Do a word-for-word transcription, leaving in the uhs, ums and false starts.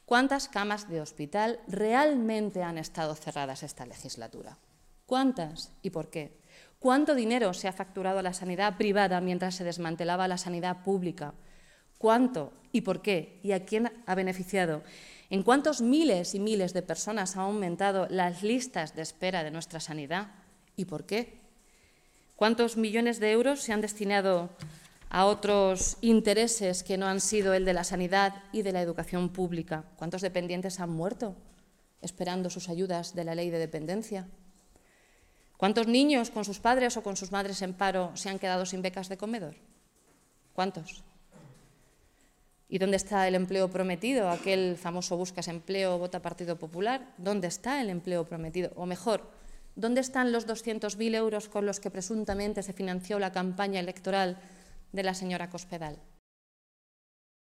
¿Cuántas camas de hospital realmente han estado cerradas esta legislatura? ¿Cuántas y por qué? ¿Cuánto dinero se ha facturado a la sanidad privada mientras se desmantelaba la sanidad pública? ¿Cuánto y por qué? ¿Y a quién ha beneficiado? ¿En cuántos miles y miles de personas han aumentado las listas de espera de nuestra sanidad? ¿Y por qué? ¿Cuántos millones de euros se han destinado a otros intereses que no han sido el de la sanidad y de la educación pública? ¿Cuántos dependientes han muerto esperando sus ayudas de la ley de dependencia? ¿Cuántos niños con sus padres o con sus madres en paro se han quedado sin becas de comedor? ¿Cuántos? ¿Y dónde está el empleo prometido? Aquel famoso buscas empleo, vota Partido Popular. ¿Dónde está el empleo prometido? O mejor, ¿dónde están los doscientos mil euros con los que presuntamente se financió la campaña electoral de la señora Cospedal?